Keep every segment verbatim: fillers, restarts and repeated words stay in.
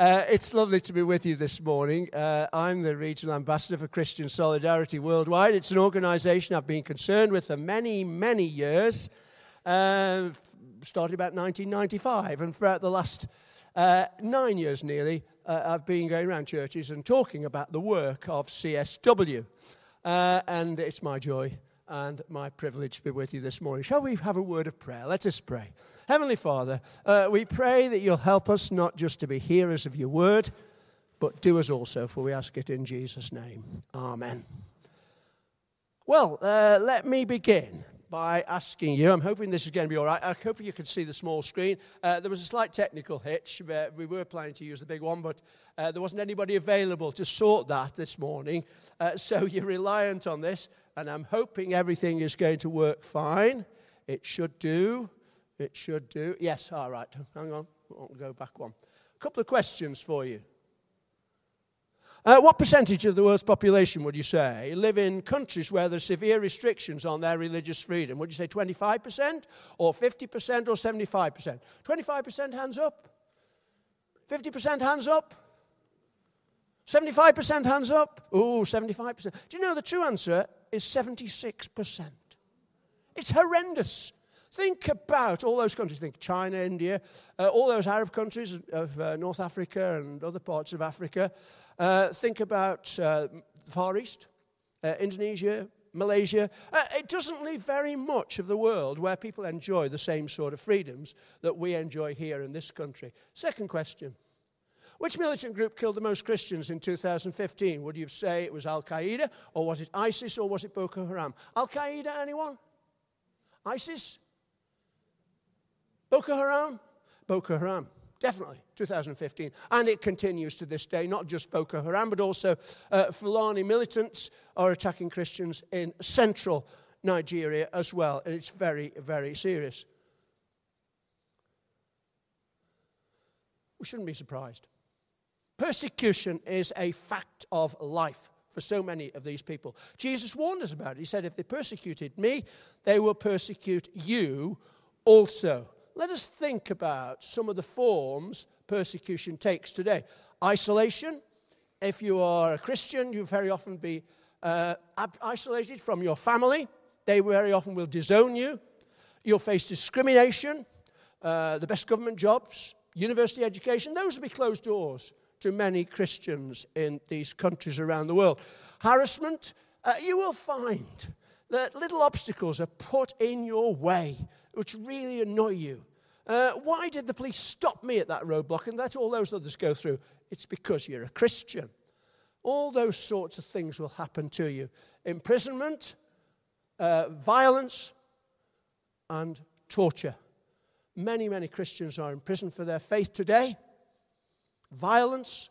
Uh, it's lovely to be with you this morning. Uh, I'm the Regional Ambassador for Christian Solidarity Worldwide. It's an organisation I've been concerned with for many, many years, uh, started about nineteen ninety-five, and throughout the last uh, nine years nearly, uh, I've been going around churches and talking about the work of C S W. Uh, and it's my joy and my privilege to be with you this morning. Shall we have a word of prayer? Let us pray. Heavenly Father, uh, we pray that you'll help us not just to be hearers of your word, but doers also, for we ask it in Jesus' name. Amen. Well, uh, let me begin by asking you, I'm hoping this is going to be all right. I hope you can see the small screen. Uh, there was a slight technical hitch. Uh, we were planning to use the big one, but uh, there wasn't anybody available to sort that this morning. Uh, so you're reliant on this, and I'm hoping everything is going to work fine. It should do. It should do. Yes, all right. Hang on. I'll go back one. A couple of questions for you. Uh, what percentage of the world's population, would you say, live in countries where there are severe restrictions on their religious freedom? Would you say twenty-five percent or fifty percent or seventy-five percent? twenty-five percent hands up? fifty percent hands up? seventy-five percent hands up? Ooh, seventy-five percent. Do you know the true answer is seventy-six percent? It's horrendous. Think about all those countries. Think China, India, uh, all those Arab countries of uh, North Africa and other parts of Africa. Uh, think about uh, the Far East, uh, Indonesia, Malaysia. Uh, it doesn't leave very much of the world where people enjoy the same sort of freedoms that we enjoy here in this country. Second question. Which militant group killed the most Christians in two thousand fifteen? Would you say it was Al-Qaeda, or was it ISIS, or was it Boko Haram? Al-Qaeda, anyone? ISIS? Boko Haram? Boko Haram, definitely, two thousand fifteen. And it continues to this day, not just Boko Haram, but also uh, Fulani militants are attacking Christians in central Nigeria as well. And it's very, very serious. We shouldn't be surprised. Persecution is a fact of life for so many of these people. Jesus warned us about it. He said, if they persecuted me, they will persecute you also. Let us think about some of the forms persecution takes today. Isolation. If you are a Christian, you very often be uh, isolated from your family. They very often will disown you. You'll face discrimination. Uh, the best government jobs, university education, those will be closed doors to many Christians in these countries around the world. Harassment. Uh, you will find that little obstacles are put in your way which really annoy you. Uh, why did the police stop me at that roadblock and let all those others go through? It's because you're a Christian. All those sorts of things will happen to you. Imprisonment, uh, violence, and torture. Many, many Christians are in prison for their faith today. Violence,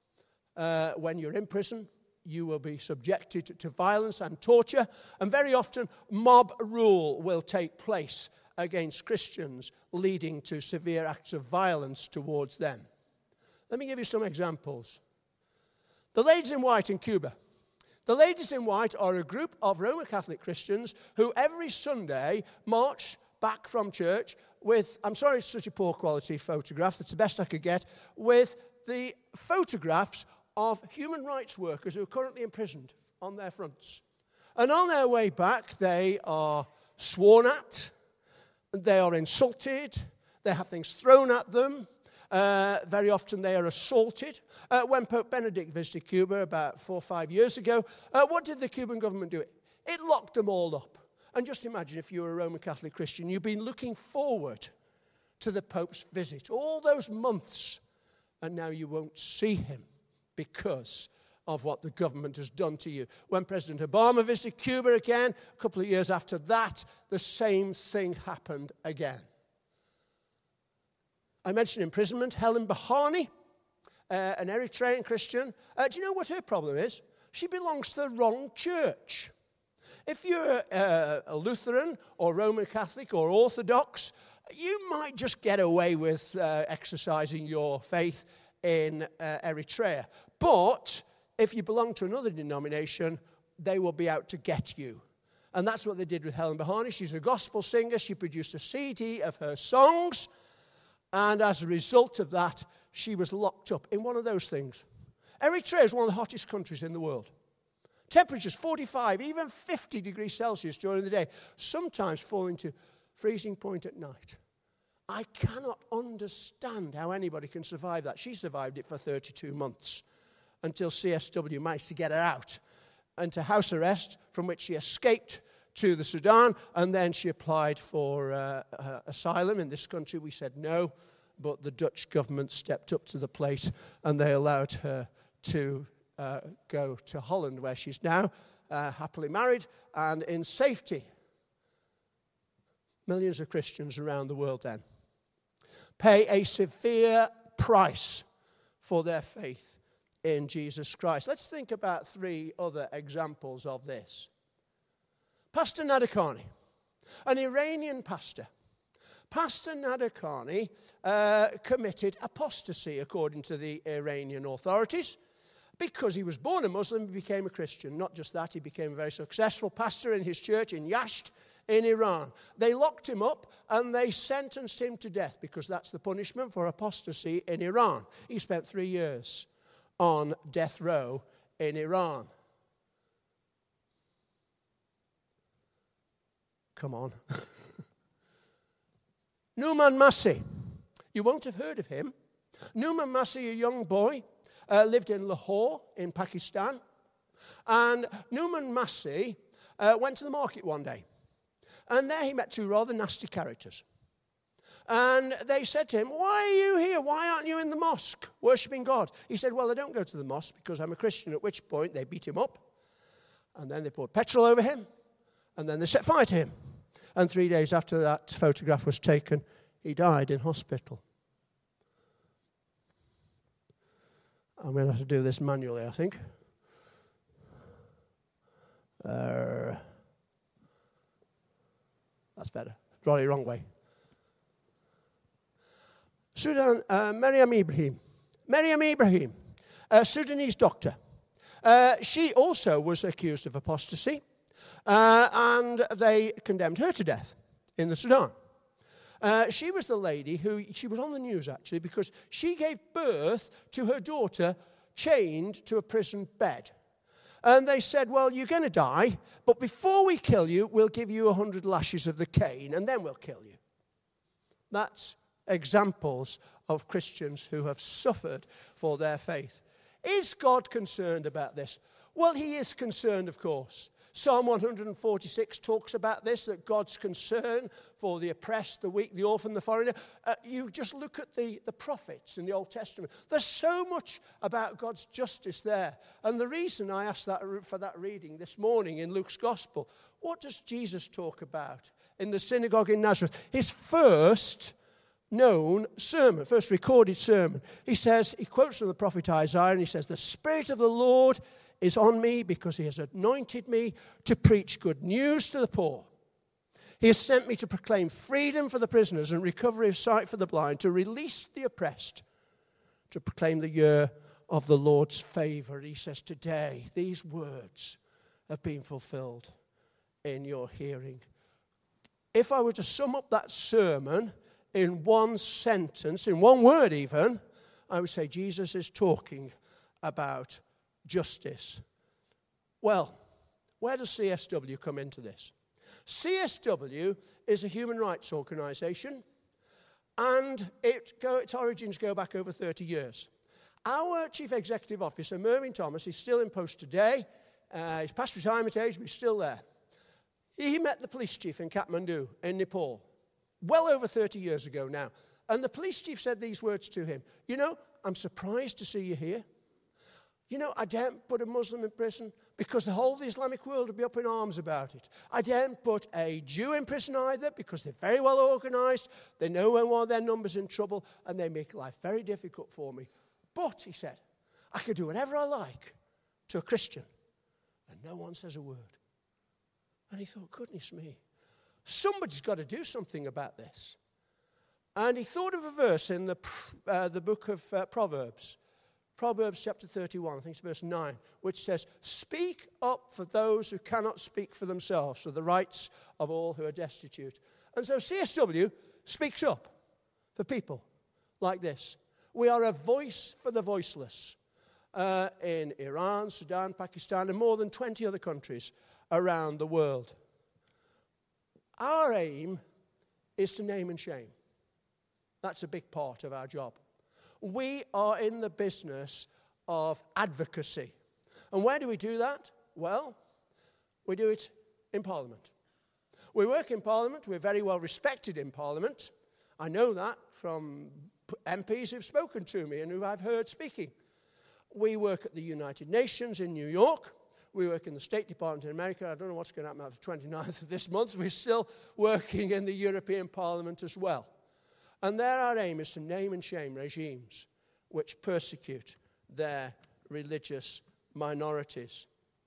uh, when you're in prison, you will be subjected to violence and torture, and very often mob rule will take place against Christians, leading to severe acts of violence towards them. Let me give you some examples. The Ladies in White in Cuba. The Ladies in White are a group of Roman Catholic Christians who every Sunday march back from church with, I'm sorry it's such a poor quality photograph, that's the best I could get, with the photographs of human rights workers who are currently imprisoned on their fronts. And on their way back, they are sworn at, they are insulted, they have things thrown at them, uh, very often they are assaulted. Uh, when Pope Benedict visited Cuba about four or five years ago, uh, what did the Cuban government do? It locked them all up. And just imagine if you were a Roman Catholic Christian, you've been looking forward to the Pope's visit all those months, and now you won't see him because of what the government has done to you. When President Obama visited Cuba again, a couple of years after that, the same thing happened again. I mentioned imprisonment. Helen Bahani, uh, an Eritrean Christian. Uh, do you know what her problem is? She belongs to the wrong church. If you're uh, a Lutheran or Roman Catholic or Orthodox, you might just get away with uh, exercising your faith in uh, Eritrea. But if you belong to another denomination, they will be out to get you. And that's what they did with Helen Bahani. She's a gospel singer. She produced a C D of her songs. And as a result of that, she was locked up in one of those things. Eritrea is one of the hottest countries in the world. Temperatures forty-five, even fifty degrees Celsius during the day, sometimes falling to freezing point at night. I cannot understand how anybody can survive that. She survived it for thirty-two months until C S W managed to get her out into house arrest, from which she escaped to the Sudan, and then she applied for uh, uh, asylum in this country. We said no, but the Dutch government stepped up to the plate and they allowed her to uh, go to Holland, where she's now uh, happily married and in safety. Millions of Christians around the world then pay a severe price for their faith in Jesus Christ. Let's think about three other examples of this. Pastor Nadakani, an Iranian pastor. Pastor Nadakani uh, committed apostasy, according to the Iranian authorities, because he was born a Muslim, he became a Christian. Not just that, he became a very successful pastor in his church in Yasht in Iran. They locked him up and they sentenced him to death, because that's the punishment for apostasy in Iran. He spent three years on death row in Iran. Come on. Numan Masih. You won't have heard of him. Numan Masih, a young boy, uh, lived in Lahore in Pakistan. And Numan Masih uh, went to the market one day. And there he met two rather nasty characters. And they said to him, "Why are you here? Why aren't you in the mosque worshipping God?" He said, "Well, I don't go to the mosque because I'm a Christian," at which point they beat him up. And then they poured petrol over him. And then they set fire to him. And three days after that photograph was taken, he died in hospital. I'm going to have to do this manually, I think. Uh, that's better. Draw it the wrong way. Sudan, uh, Maryam Ibrahim. Maryam Ibrahim, a Sudanese doctor. Uh, she also was accused of apostasy. Uh, and they condemned her to death in the Sudan. Uh, she was the lady who, she was on the news actually, because she gave birth to her daughter chained to a prison bed. And they said, "Well, you're going to die, but before we kill you, we'll give you a hundred lashes of the cane, and then we'll kill you." That's examples of Christians who have suffered for their faith. Is God concerned about this? Well, he is concerned, of course. Psalm one forty-six talks about this, that God's concern for the oppressed, the weak, the orphan, the foreigner. Uh, you just look at the, the prophets in the Old Testament. There's so much about God's justice there. And the reason I asked that for that reading this morning in Luke's Gospel, what does Jesus talk about in the synagogue in Nazareth? His first known sermon, first recorded sermon. He says, he quotes from the prophet Isaiah, and he says, "The Spirit of the Lord is on me because he has anointed me to preach good news to the poor. He has sent me to proclaim freedom for the prisoners and recovery of sight for the blind, to release the oppressed, to proclaim the year of the Lord's favor." He says, today, these words have been fulfilled in your hearing. If I were to sum up that sermon in one sentence, in one word even, I would say Jesus is talking about justice. Well, where does C S W come into this? C S W is a human rights organization, and it go, its origins go back over thirty years. Our chief executive officer, Mervyn Thomas, is still in post today. Uh, he's past retirement age, but he's still there. He met the police chief in Kathmandu, in Nepal, well over thirty years ago now. And the police chief said these words to him: "You know, I'm surprised to see you here. You know, I daren't put a Muslim in prison because the whole of the Islamic world would be up in arms about it. I daren't put a Jew in prison either because they're very well organized. They know when one of their numbers in trouble, and they make life very difficult for me. But," he said, "I could do whatever I like to a Christian, and no one says a word." And he thought, goodness me, somebody's got to do something about this. And he thought of a verse in the, uh, the book of uh, Proverbs, Proverbs chapter thirty-one, I think it's verse nine, which says, "Speak up for those who cannot speak for themselves, for the rights of all who are destitute." And so C S W speaks up for people like this. We are a voice for the voiceless uh, in Iran, Sudan, Pakistan, and more than twenty other countries around the world. Our aim is to name and shame. That's a big part of our job. We are in the business of advocacy. And where do we do that? Well, we do it in Parliament. We work in Parliament. We're very well respected in Parliament. I know that from M Ps who've spoken to me and who I've heard speaking. We work at the United Nations in New York. We work in the State Department in America. I don't know what's going to happen after the twenty-ninth of this month. We're still working in the European Parliament as well. And there our aim is to name and shame regimes which persecute their religious minorities.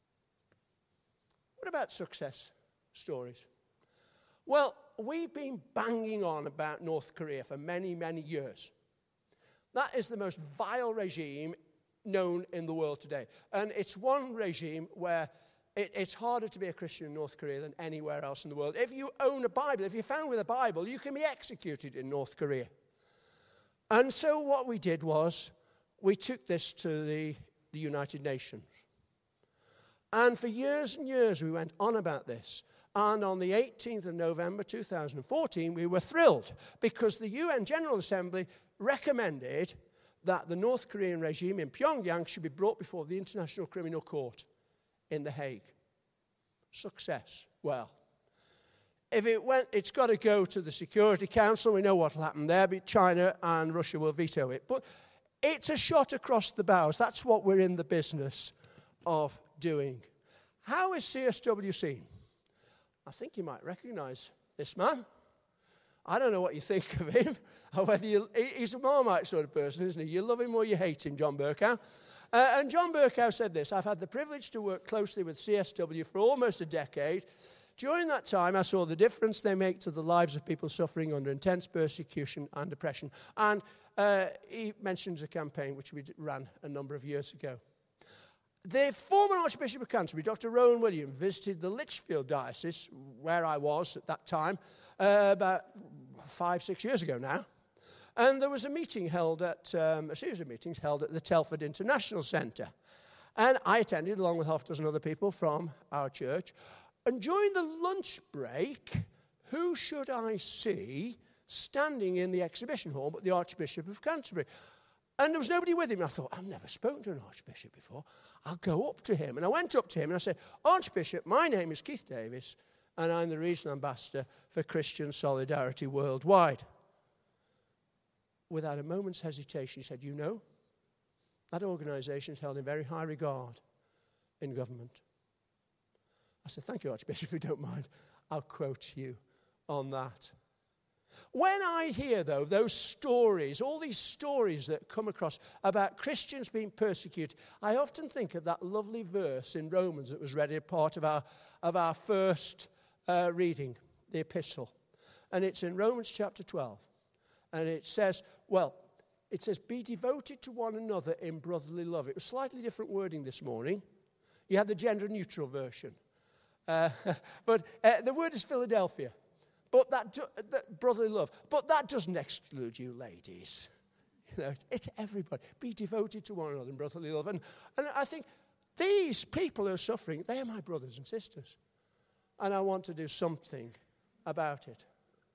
What about success stories? Well, we've been banging on about North Korea for many, many years. That is the most vile regime known in the world today. And it's one regime where it, it's harder to be a Christian in North Korea than anywhere else in the world. If you own a Bible, if you're found with a Bible, you can be executed in North Korea. And so what we did was we took this to the, the United Nations. And for years and years we went on about this. And on the eighteenth of November two thousand fourteen, we were thrilled because the U N General Assembly recommended that the North Korean regime in Pyongyang should be brought before the International Criminal Court in The Hague. Success. Well, if it went, it's got to go to the Security Council. We know what will happen there, but China and Russia will veto it. But it's a shot across the bows. That's what we're in the business of doing. How is C S W seen? I think you might recognize this man. I don't know what you think of him, or whether you, he's a Marmite sort of person, isn't he? You love him or you hate him, John Bercow. Uh, and John Bercow said this: I've had the privilege to work closely with C S W for almost a decade. During that time, I saw the difference they make to the lives of people suffering under intense persecution and oppression. And uh, he mentions a campaign which we ran a number of years ago. The former Archbishop of Canterbury, Doctor Rowan Williams, visited the Lichfield Diocese, where I was at that time, uh, about five, six years ago now. And there was a meeting held at, um, a series of meetings held at the Telford International Centre. And I attended, along with half a dozen other people from our church. And during the lunch break, who should I see standing in the exhibition hall but the Archbishop of Canterbury? And there was nobody with him. I thought, I've never spoken to an Archbishop before. I'll go up to him. And I went up to him and I said, Archbishop, my name is Keith Davis, and I'm the Regional Ambassador for Christian Solidarity Worldwide. Without a moment's hesitation, he said, you know, that organisation is held in very high regard in government. I said, thank you, Archbishop, if you don't mind. I'll quote you on that. When I hear, though, those stories, all these stories that come across about Christians being persecuted, I often think of that lovely verse in Romans that was read as part of our, of our first uh, reading, the epistle. And it's in Romans chapter twelve. And it says, well, it says, be devoted to one another in brotherly love. It was slightly different wording this morning. You had the gender-neutral version. Uh, but uh, the word is Philadelphia. But that, that brotherly love. But that doesn't exclude you, ladies. You know, it's everybody. Be devoted to one another in brotherly love. And, and I think these people who are suffering, they are my brothers and sisters. And I want to do something about it.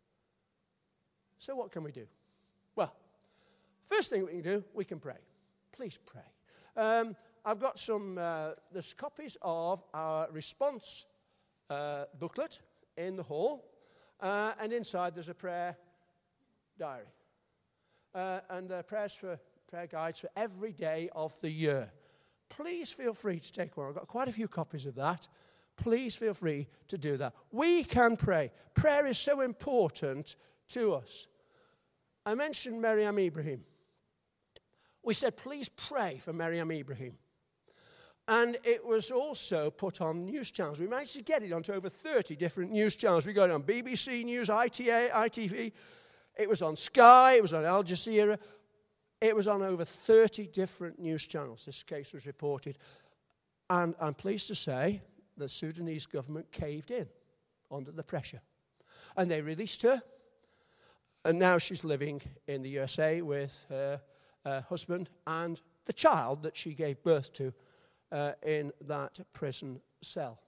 So what can we do? Well, first thing we can do, we can pray. Please pray. Um, I've got some, uh, there's copies of our response uh, booklet in the hall. Uh, and inside there's a prayer diary. Uh, and there are prayers for, prayer guides for every day of the year. Please feel free to take one. I've got quite a few copies of that. Please feel free to do that. We can pray. Prayer is so important to us. I mentioned Miriam Ibrahim. We said, please pray for Miriam Ibrahim. And it was also put on news channels. We managed to get it onto over thirty different news channels. We got it on B B C News, I T A, I T V. It was on Sky. It was on Al Jazeera. It was on over thirty different news channels. This case was reported. And I'm pleased to say the Sudanese government caved in under the pressure. And they released her. And now she's living in the U S A with her uh, husband and the child that she gave birth to uh, in that prison cell.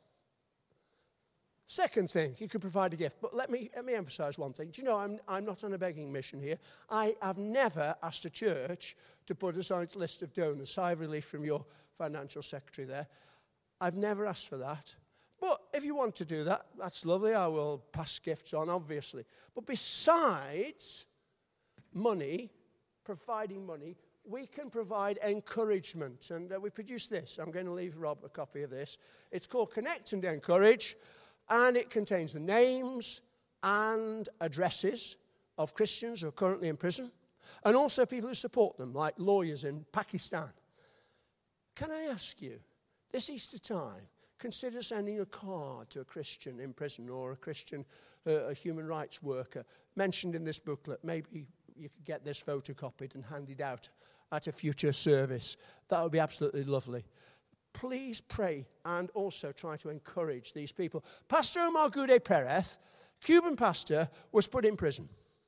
Second thing, you can provide a gift. But let me let me emphasize one thing. Do you know, I'm, I'm not on a begging mission here. I have never asked a church to put us on its list of donors. Sigh of relief from your financial secretary there. I've never asked for that. But if you want to do that, that's lovely. I will pass gifts on, obviously. But besides money, providing money, we can provide encouragement. And uh, we produce this. I'm going to leave Rob a copy of this. It's called Connect and Encourage. And it contains the names and addresses of Christians who are currently in prison, and also people who support them, like lawyers in Pakistan. Can I ask you, this Easter time, consider sending a card to a Christian in prison or a Christian, uh, a human rights worker mentioned in this booklet. Maybe you could get this photocopied and handed out at a future service. That would be absolutely lovely. Please pray and also try to encourage these people. Pastor Omar Gude Perez, Cuban pastor, was put in prison.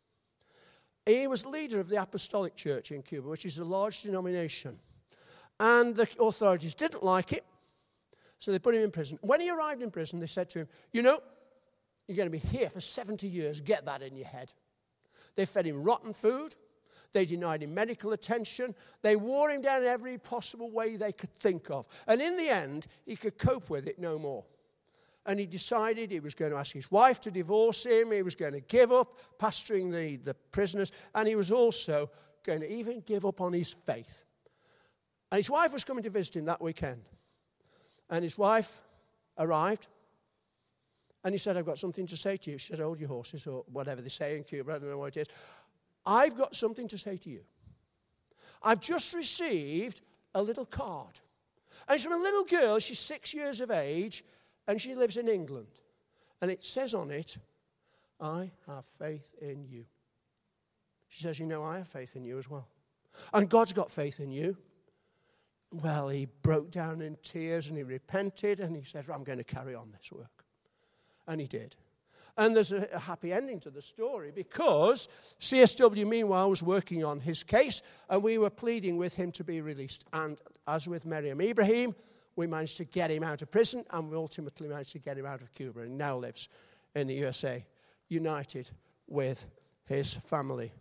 He was leader of the Apostolic Church in Cuba, which is a large denomination. And the authorities didn't like it, so they put him in prison. When he arrived in prison, they said to him, you know, you're going to be here for seventy years. Get that in your head. They fed him rotten food. They denied him medical attention. They wore him down in every possible way they could think of. And in the end, he could cope with it no more. And he decided he was going to ask his wife to divorce him. He was going to give up pastoring the, the prisoners. And he was also going to even give up on his faith. And his wife was coming to visit him that weekend. And his wife arrived. And he said, I've got something to say to you. She said, hold your horses, or whatever they say in Cuba. I don't know what it is. I've got something to say to you. I've just received a little card. And it's from a little girl. She's six years of age, and she lives in England. And it says on it, I have faith in you. She says, you know, I have faith in you as well. And God's got faith in you. Well, he broke down in tears, and he repented, and he said, I'm going to carry on this work. And he did. And there's a, a happy ending to the story, because C S W, meanwhile, was working on his case, and we were pleading with him to be released. And as with Miriam Ibrahim, we managed to get him out of prison, and we ultimately managed to get him out of Cuba, and now lives in the U S A, united with his family.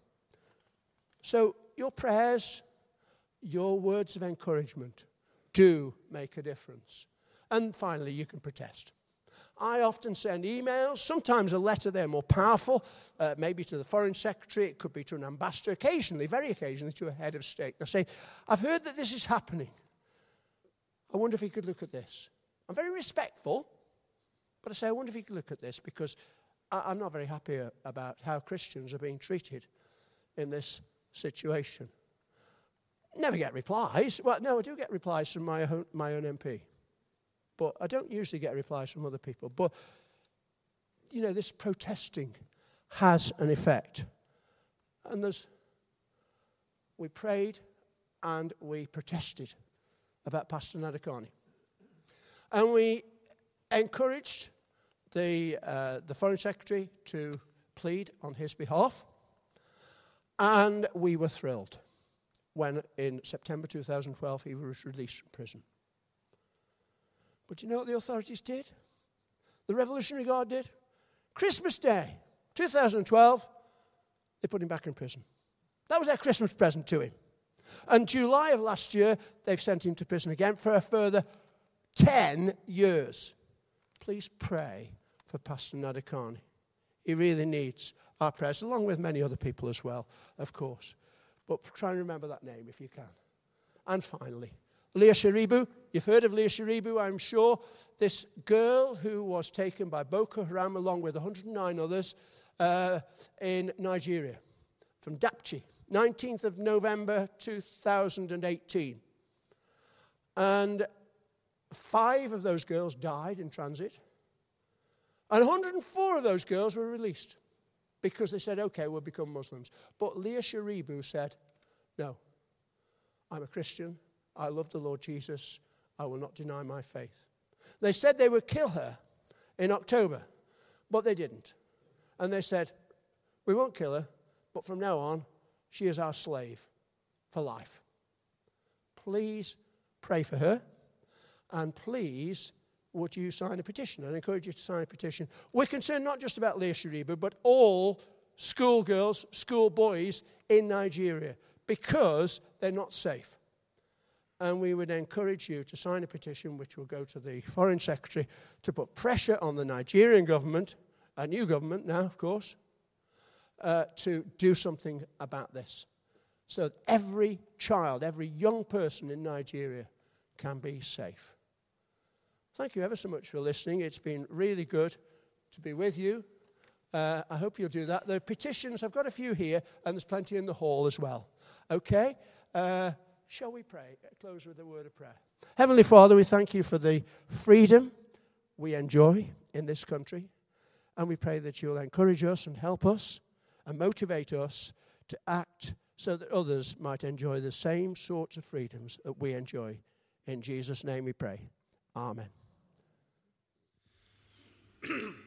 So your prayers, your words of encouragement do make a difference. And finally, you can protest. I often send emails, sometimes a letter. They're more powerful, uh, maybe to the foreign secretary. It could be to an ambassador, occasionally, very occasionally, to a head of state. I say, I've heard that this is happening. I wonder if he could look at this. I'm very respectful, but I say, I wonder if he could look at this, because I, I'm not very happy about how Christians are being treated in this situation. Never get replies. Well, no, I do get replies from my own, my own M P. But I don't usually get replies from other people. But, you know, this protesting has an effect. And there's, we prayed and we protested about Pastor Nadakani. And we encouraged the, uh, the Foreign Secretary to plead on his behalf. And we were thrilled when, in September two thousand twelve, he was released from prison. But you know what the authorities did? The Revolutionary Guard did? Christmas Day, two thousand twelve, they put him back in prison. That was their Christmas present to him. And July of last year, they've sent him to prison again for a further ten years. Please pray for Pastor Nadakani. He really needs our prayers, along with many other people as well, of course. But try and remember that name if you can. And finally, Leah Sharibu. You've heard of Leah Sharibu, I'm sure. This girl who was taken by Boko Haram along with one hundred nine others uh, in Nigeria from Dapchi, nineteenth of November two thousand eighteen. And five of those girls died in transit. And one hundred four of those girls were released because they said, okay, we'll become Muslims. But Leah Sharibu said, no, I'm a Christian. I love the Lord Jesus. I will not deny my faith. They said they would kill her in October, but they didn't. And they said, we won't kill her, but from now on, she is our slave. for life. Please pray for her, and please would you sign a petition? I encourage you to sign a petition. We're concerned not just about Leah Shariba, but all schoolgirls, schoolboys in Nigeria, because they're not safe. And we would encourage you to sign a petition which will go to the Foreign Secretary to put pressure on the Nigerian government, a new government now, of course, uh, to do something about this. So that every child, every young person in Nigeria can be safe. Thank you ever so much for listening. It's been really good to be with you. Uh, I hope you'll do that. There are petitions. I've got a few here, and there's plenty in the hall as well. Okay? Uh, shall we pray? Close with a word of prayer. Heavenly Father, we thank you for the freedom we enjoy in this country, and we pray that you'll encourage us and help us and motivate us to act so that others might enjoy the same sorts of freedoms that we enjoy. In Jesus' name we pray. Amen.